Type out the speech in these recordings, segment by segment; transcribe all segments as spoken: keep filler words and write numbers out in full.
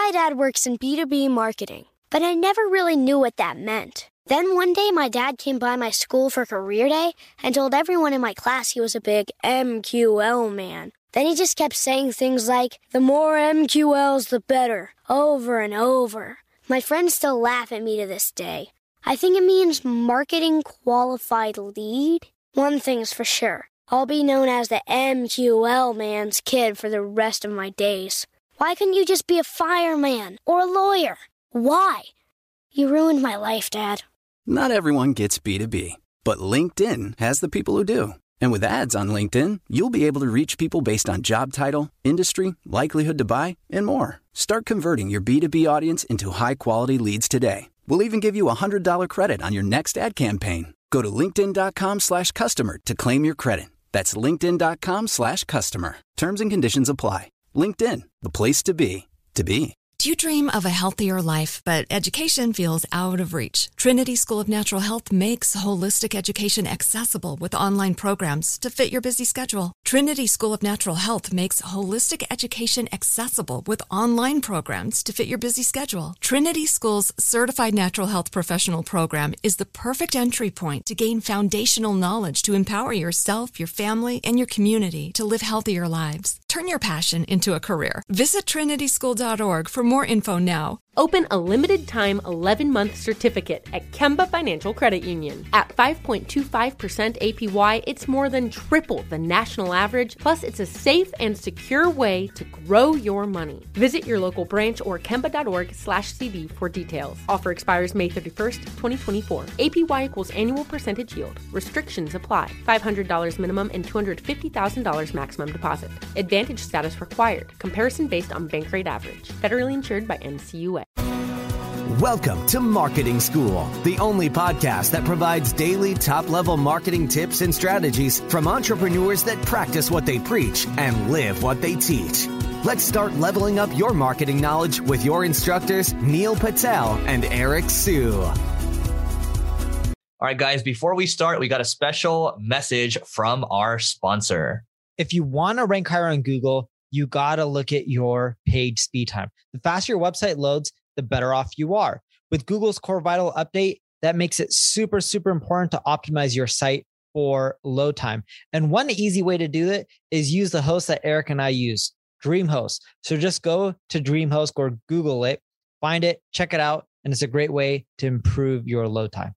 My dad works in B two B marketing, but I never really knew what that meant. Then one day, my dad came by my school for career day and told everyone in my class he was a big M Q L man. Then he just kept saying things like, the more M Q Ls, the better, over and over. My friends still laugh at me to this day. I think it means marketing qualified lead. One thing's for sure. I'll be known as the M Q L man's kid for the rest of my days. Why couldn't you just be a fireman or a lawyer? Why? You ruined my life, Dad. Not everyone gets B two B, but LinkedIn has the people who do. And with ads on LinkedIn, you'll be able to reach people based on job title, industry, likelihood to buy, and more. Start converting your B two B audience into high-quality leads today. We'll even give you a one hundred dollars credit on your next ad campaign. Go to linkedin.com slash customer to claim your credit. That's linkedin.com slash customer. Terms and conditions apply. LinkedIn, the place to be, to be. Do you dream of a healthier life, but education feels out of reach? Trinity School of Natural Health makes holistic education accessible with online programs to fit your busy schedule. Trinity School of Natural Health makes holistic education accessible with online programs to fit your busy schedule. Trinity School's Certified Natural Health Professional Program is the perfect entry point to gain foundational knowledge to empower yourself, your family, and your community to live healthier lives. Turn your passion into a career. Visit trinity school dot org for more info now. Open a limited-time eleven-month certificate at Kemba Financial Credit Union. At five point two five percent A P Y, it's more than triple the national average, plus it's a safe and secure way to grow your money. Visit your local branch or kemba.org slash CD for details. Offer expires May thirty-first, twenty twenty-four. A P Y equals annual percentage yield. Restrictions apply. five hundred dollars minimum and two hundred fifty thousand dollars maximum deposit. Advantage status required. Comparison based on bank rate average. Federally insured by N C U A. Welcome to Marketing School, the only podcast that provides daily top-level marketing tips and strategies from entrepreneurs that practice what they preach and live what they teach. Let's start leveling up your marketing knowledge with your instructors, Neil Patel and Eric Siu. All right, guys, before we start, we got a special message from our sponsor. If you want to rank higher on Google, you got to look at your page speed time. The faster your website loads, the better off you are. With Google's Core Vital update, that makes it super, super important to optimize your site for load time. And one easy way to do it is use the host that Eric and I use, DreamHost. So just go to DreamHost or Google it, find it, check it out, and it's a great way to improve your load time.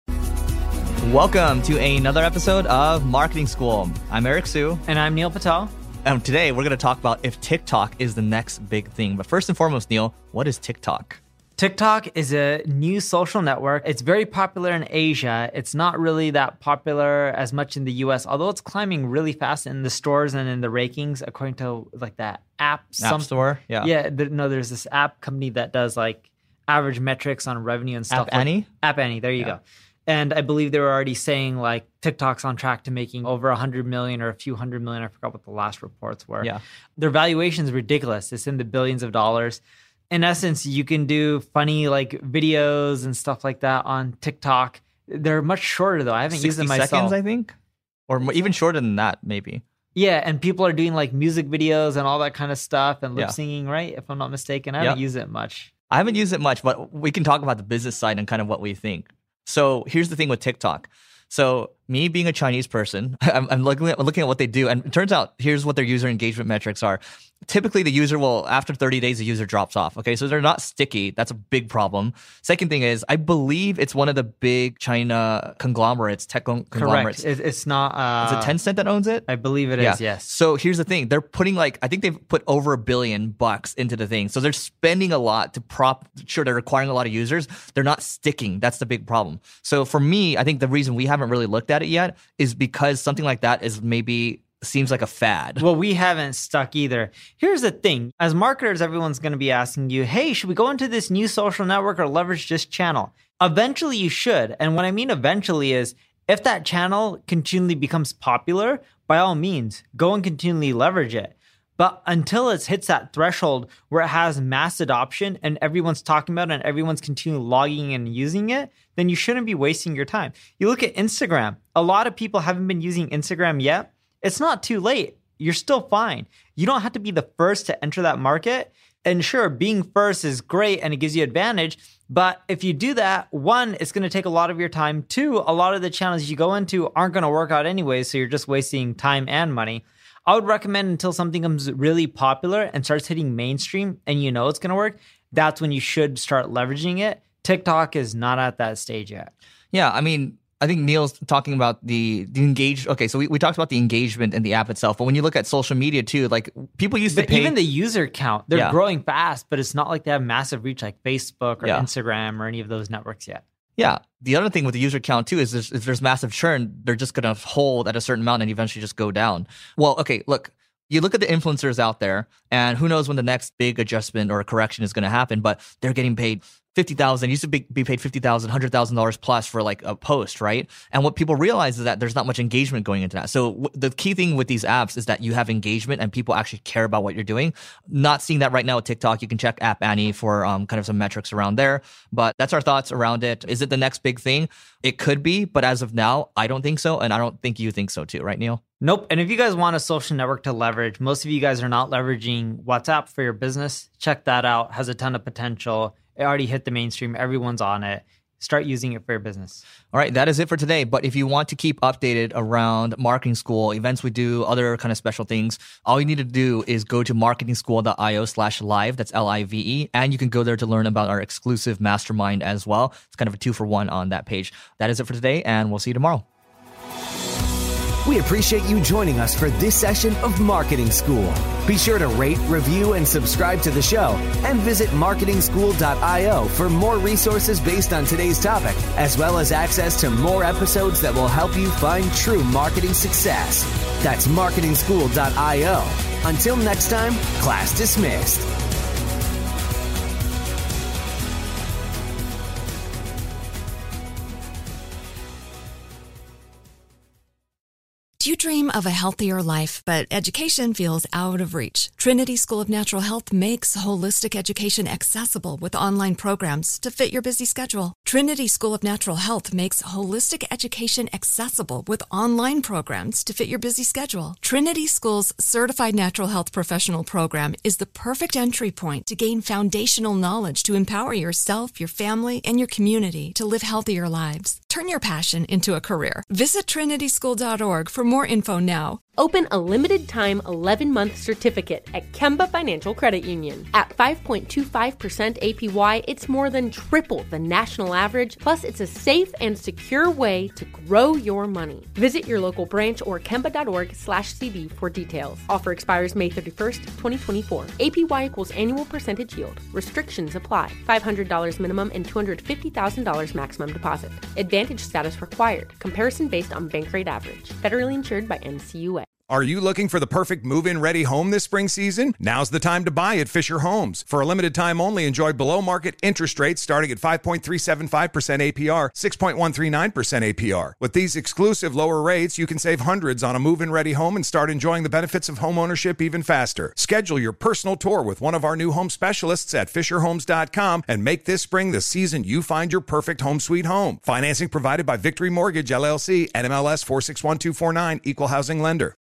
Welcome to another episode of Marketing School. I'm Eric Siu. And I'm Neil Patel. And today we're going to talk about if TikTok is the next big thing. But first and foremost, Neil, what is TikTok? TikTok is a new social network. It's very popular in Asia. It's not really that popular as much in the U S, although it's climbing really fast in the stores and in the rankings, according to like that app. App some, Store? Yeah. Yeah. There, no, there's this app company that does like average metrics on revenue and stuff. App Annie? Like, App Annie. There you yeah. go. And I believe they were already saying like TikTok's on track to making over one hundred million or a few hundred million. I forgot what the last reports were. Yeah. Their valuation is ridiculous. It's in the billions of dollars. In essence, you can do funny like videos and stuff like that on TikTok. They're much shorter though. I haven't used them myself. seconds, I think. Or even shorter than that, maybe. Yeah, and people are doing like music videos and all that kind of stuff and lip Yeah. syncing, right? If I'm not mistaken. I haven't Yep. used it much. I haven't used it much, but we can talk about the business side and kind of what we think. So here's the thing with TikTok. So me being a Chinese person, I'm, I'm looking at, looking at what they do. And it turns out, here's what their user engagement metrics are. Typically, the user will, after thirty days, the user drops off. Okay, so they're not sticky. That's a big problem. Second thing is, I believe it's one of the big China conglomerates, tech conglomerates. Correct. It, it's not... Uh, Is it Tencent that owns it? I believe it yeah. is, yes. So here's the thing. They're putting like, I think they've put over a billion bucks into the thing. So they're spending a lot to prop, sure, they're acquiring a lot of users. They're not sticking. That's the big problem. So for me, I think the reason we haven't really looked at it yet is because something like that is maybe seems like a fad. Well, we haven't stuck either. Here's the thing. As marketers, everyone's going to be asking you, hey, should we go into this new social network or leverage this channel? Eventually you should. And what I mean eventually is if that channel continually becomes popular, by all means, go and continually leverage it. But until it hits that threshold where it has mass adoption and everyone's talking about it and everyone's continually logging and using it, then you shouldn't be wasting your time. You look at Instagram. A lot of people haven't been using Instagram yet. It's not too late. You're still fine. You don't have to be the first to enter that market. And sure, being first is great and it gives you advantage. But if you do that, one, it's going to take a lot of your time. Two, a lot of the channels you go into aren't going to work out anyway, so you're just wasting time and money. I would recommend until something becomes really popular and starts hitting mainstream and you know it's going to work, that's when you should start leveraging it. TikTok is not at that stage yet. Yeah, I mean, I think Neil's talking about the, the engage. Okay, so we, we talked about the engagement in the app itself, but when you look at social media too, like people used but to pay. Even the user count, they're Yeah. growing fast, but it's not like they have massive reach like Facebook or Yeah. Instagram or any of those networks yet. Yeah. The other thing with the user count too is there's, if there's massive churn, they're just going to hold at a certain amount and eventually just go down. Well, okay, look. You look at the influencers out there, and who knows when the next big adjustment or correction is going to happen, but they're getting paid fifty thousand dollars. Used to be, be paid fifty thousand dollars, one hundred thousand dollars plus for like a post, right? And what people realize is that there's not much engagement going into that. So w- the key thing with these apps is that you have engagement and people actually care about what you're doing. Not seeing that right now with TikTok. You can check App Annie for um, kind of some metrics around there. But that's our thoughts around it. Is it the next big thing? It could be, but as of now, I don't think so. And I don't think you think so too, right, Neil? Nope. And if you guys want a social network to leverage, most of you guys are not leveraging WhatsApp for your business. Check that out. Has a ton of potential. It already hit the mainstream. Everyone's on it. Start using it for your business. All right, that is it for today. But if you want to keep updated around marketing school, events we do, other kind of special things, all you need to do is go to marketingschool.io slash live. That's L I V E. And you can go there to learn about our exclusive mastermind as well. It's kind of a two for one on that page. That is it for today, and we'll see you tomorrow. We appreciate you joining us for this session of Marketing School. Be sure to rate, review, and subscribe to the show, and visit marketing school dot io for more resources based on today's topic, as well as access to more episodes that will help you find true marketing success. That's marketing school dot io. Until next time, class dismissed. Do you dream of a healthier life, but education feels out of reach? Trinity School of Natural Health makes holistic education accessible with online programs to fit your busy schedule. Trinity School of Natural Health makes holistic education accessible with online programs to fit your busy schedule. Trinity School's Certified Natural Health Professional Program is the perfect entry point to gain foundational knowledge to empower yourself, your family, and your community to live healthier lives. Turn your passion into a career. Visit trinity school dot org for more info now. Open a limited-time eleven-month certificate at Kemba Financial Credit Union. At five point two five percent A P Y, it's more than triple the national average, plus it's a safe and secure way to grow your money. Visit your local branch or kemba.org slash CD for details. Offer expires May thirty-first, twenty twenty-four. A P Y equals annual percentage yield. Restrictions apply. five hundred dollars minimum and two hundred fifty thousand dollars maximum deposit. Advantage status required. Comparison based on bank rate average. Federally insured by N C U A. Are you looking for the perfect move-in ready home this spring season? Now's the time to buy at Fisher Homes. For a limited time only, enjoy below-market interest rates starting at five point three seven five percent A P R, six point one three nine percent A P R. With these exclusive lower rates, you can save hundreds on a move-in ready home and start enjoying the benefits of home ownership even faster. Schedule your personal tour with one of our new home specialists at fisher homes dot com and make this spring the season you find your perfect home sweet home. Financing provided by Victory Mortgage, L L C, N M L S four six one two four nine, Equal Housing Lender.